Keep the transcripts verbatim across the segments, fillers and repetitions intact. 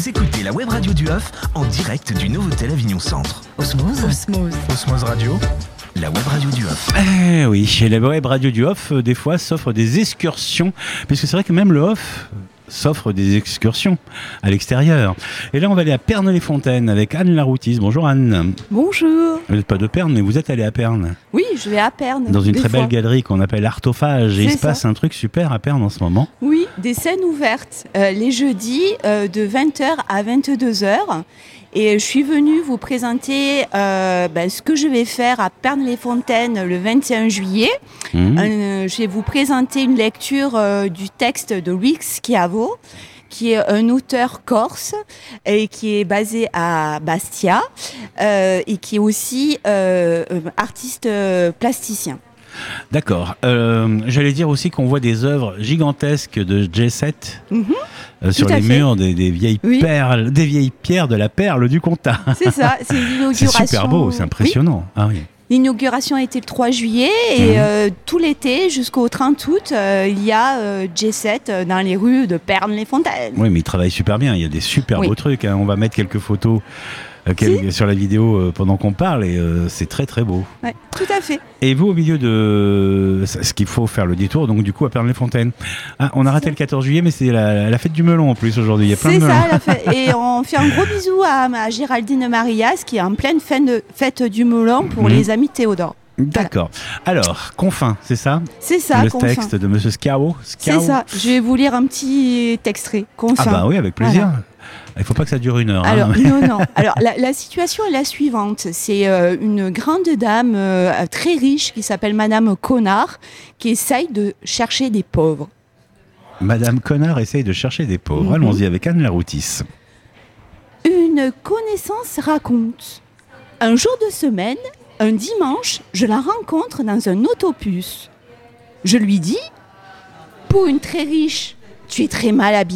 Vous écoutez la web radio du Off en direct du Novotel Avignon Centre. Osmose. Osmose. Osmose Radio, la web radio du Off. Eh oui, chez la web radio du Off, euh, des fois, s'offre des excursions. Puisque c'est vrai que même le Off s'offre des excursions à l'extérieur. Et là, on va aller à Pernes-les-Fontaines avec Anne Laroutis. Bonjour Anne. Bonjour. Vous n'êtes pas de Pernes, mais vous êtes allée à Pernes. Oui, je vais à Pernes. Dans une des très fois. belle galerie qu'on appelle Artophage. Et il C'est se passe ça. un truc super à Pernes en ce moment. Oui, des scènes ouvertes euh, les jeudis euh, de vingt heures à vingt-deux heures. Et je suis venue vous présenter euh, ben, ce que je vais faire à Pernes-les-Fontaines le vingt et un juillet. Mmh. Euh, je vais vous présenter une lecture euh, du texte de Luis Schiavo, qui est un auteur corse et qui est basé à Bastia euh, et qui est aussi euh, artiste euh, plasticien. D'accord. Euh, j'allais dire aussi qu'on voit des œuvres gigantesques de J sept Mhm. euh, sur Tout à les fait. murs, des, des vieilles Oui. perles, des vieilles pierres de la perle du comtat. C'est ça, c'est C'est l'inauguration. super beau, c'est Oui. impressionnant. Ah oui. L'inauguration a été le trois juillet et Mhm. euh, tout l'été jusqu'au trente août, euh, il y a euh, J sept euh, dans les rues de Pernes-les-Fontaines. Oui, mais il travaille super bien. Il y a des super Oui. beaux trucs. hein. On va mettre quelques photos euh, quel- sur la vidéo euh, pendant qu'on parle et euh, c'est très très beau. Ouais, tout à fait. Et vous, au milieu de ce qu'il faut faire le détour, donc du coup à Pernes-les-Fontaines. Ah, on a raté le quatorze juillet, mais c'est la, la fête du melon en plus aujourd'hui. Il y a plein C'est de melons. ça, la fête. Et on fait un gros bisou à, à Géraldine Marias qui est en pleine fête, de- fête du melon pour Mhm. les amis de Théodore. D'accord. Alors, Confin, c'est ça C'est ça, Le Confin. texte de Monsieur Schiavo C'est ça. Je vais vous lire un petit extrait. Confin. Ah bah oui, avec plaisir. Il ne faut pas que ça dure une heure. hein. Alors, non, non. Alors, la, la situation est la suivante. C'est euh, une grande dame euh, très riche qui s'appelle Madame Connard qui essaye de chercher des pauvres. Madame Connard essaye de chercher des pauvres. Mhm. Allons-y avec Anne Laroutis. Une connaissance raconte. Un jour de semaine, un dimanche, je la rencontre dans un autobus. Je lui dis « Pour une très riche, tu es très mal habillée. »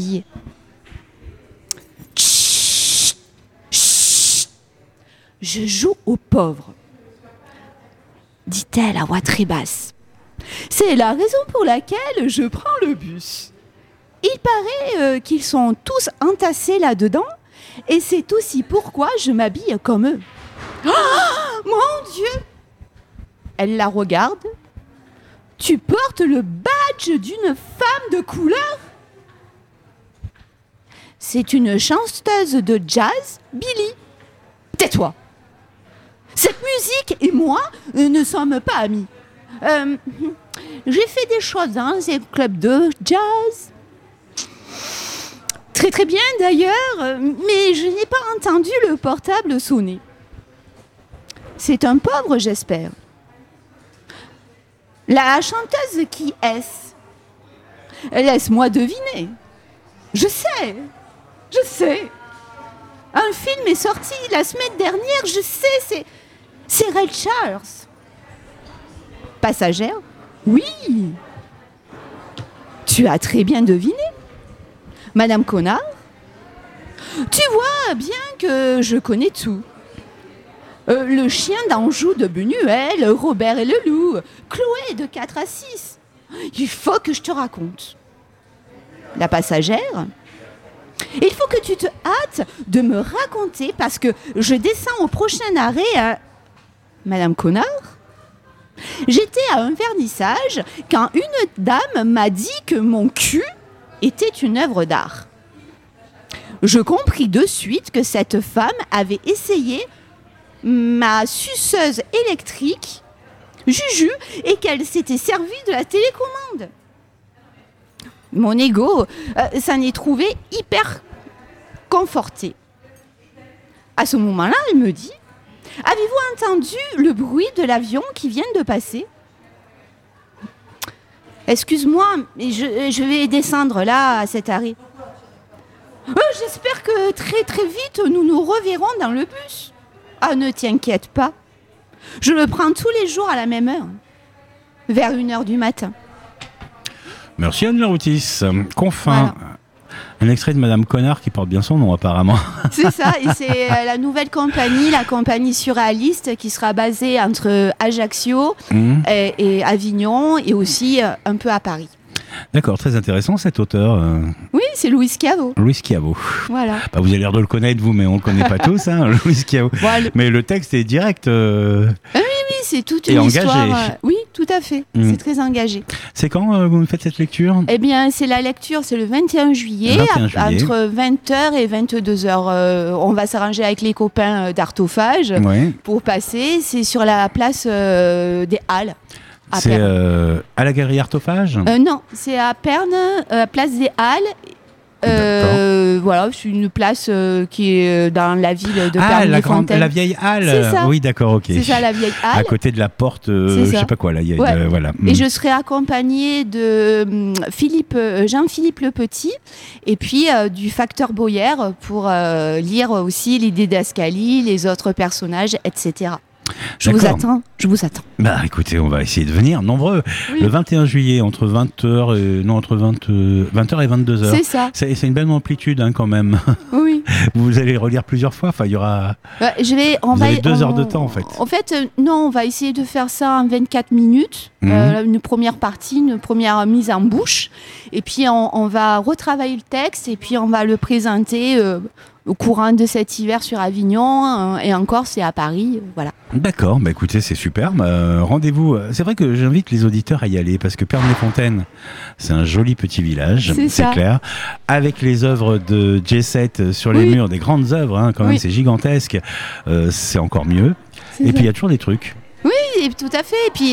Chut, chut. Je joue aux pauvres, dit-elle à voix très basse. C'est la raison pour laquelle je prends le bus. Il paraît euh, qu'ils sont tous entassés là-dedans et c'est aussi pourquoi je m'habille comme eux. Oh, mon Dieu! Elle la regarde. Tu portes le badge d'une femme de couleur? C'est une chanteuse de jazz, Billy. Tais-toi. Cette musique et moi euh, ne sommes pas amis. Euh, j'ai fait des choses dans un club de jazz. Très très bien d'ailleurs, euh, mais je n'ai pas entendu le portable sonner. C'est un pauvre, j'espère. La chanteuse qui est-ce? Laisse-moi deviner. Je sais, je sais. Un film est sorti la semaine dernière, je sais, c'est, c'est Ray Charles. Passagère? Oui. Tu as très bien deviné. Madame Connard? Tu vois bien que je connais tout. Euh, le chien d'Anjou de Benuel, Robert et le loup, Chloé de quatre à six. Il faut que je te raconte. La passagère? Il faut que tu te hâtes de me raconter parce que je descends au prochain arrêt à... Madame Connard? J'étais à un vernissage quand une dame m'a dit que mon cul était une œuvre d'art. Je compris de suite que cette femme avait essayé ma suceuse électrique, Juju, et qu'elle s'était servie de la télécommande. Mon ego euh, s'en est trouvé hyper conforté. À ce moment-là, elle me dit « Avez-vous entendu le bruit de l'avion qui vient de passer ?» Excuse-moi, mais je, je vais descendre là, à cet arrêt. Euh, J'espère que très très vite, nous nous reverrons dans le bus. Ah, ne t'inquiète pas. Je le prends tous les jours à la même heure, vers une heure du matin. Merci Anne Laroutis. Confin. Voilà. Un extrait de Madame Connard qui porte bien son nom apparemment. C'est ça, et c'est euh, la nouvelle compagnie, la compagnie surréaliste qui sera basée entre Ajaccio Mmh. et, et Avignon et aussi euh, un peu à Paris. D'accord, très intéressant cet auteur, euh, Oui, c'est Louis Schiavo. Louis Schiavo. Voilà. Bah, vous avez l'air de le connaître, vous, mais on ne le connaît pas tous, hein, Louis Schiavo. Bon, le- Mais le texte est direct. euh, Oui, c'est toute Et une engagé. histoire. euh, Oui, tout à fait. Mm. C'est très engagé. C'est quand euh, vous me faites cette lecture? Eh bien, c'est la lecture, c'est le vingt et un juillet, vingt et un juillet. entre vingt heures et vingt-deux heures. Euh, on va s'arranger avec les copains euh, d'Artophage Ouais. pour passer. C'est sur la place euh, des Halles. à C'est Perne. euh, à la galerie Artophage? Euh, non, c'est à Perne, euh, place des Halles. Euh, voilà, c'est une place euh, qui est dans la ville de Ah, la, grande, Perne-les-Fontaines. la vieille halle. C'est ça. Oui, d'accord, ok. C'est ça, la vieille À halle. côté de la porte, euh, C'est je ça. sais pas quoi, là, il y a, Ouais. euh, voilà. Et Mm. je serai accompagnée de hum, Philippe, euh, Jean-Philippe Le Petit et puis euh, du facteur Boyer pour euh, lire aussi les didascalies, les autres personnages, et cetera. Je vous D'accord. attends, je vous attends. Bah, écoutez, on va essayer de venir nombreux. Oui. Le vingt et un juillet, entre vingt heures et, non, entre vingt, euh, vingt heures et vingt-deux heures. C'est ça, C'est c'est une belle amplitude hein, quand même. oui. Vous allez relire plusieurs fois. Enfin, il y aura. Bah, je vais, on Vous va, avez deux on- heures de temps, en fait. En fait, euh, non, on va essayer de faire ça en vingt-quatre minutes. Mhm. Euh, une première partie, une première mise en bouche. Et puis, on, on va retravailler le texte et puis on va le présenter euh, au courant de cet hiver sur Avignon. euh, et encore, c'est à Paris. euh, voilà. D'accord, bah écoutez, c'est super. Bah, rendez-vous. C'est vrai que j'invite les auditeurs à y aller parce que Perne-les-Fontaines, c'est un joli petit village, C'est c'est ça. clair. Avec les œuvres de J sept sur les Oui. murs, des grandes œuvres, hein, quand même, Oui. c'est gigantesque. Euh, c'est encore mieux. C'est Et ça. puis il y a toujours des trucs. Oui, tout à fait. Et puis,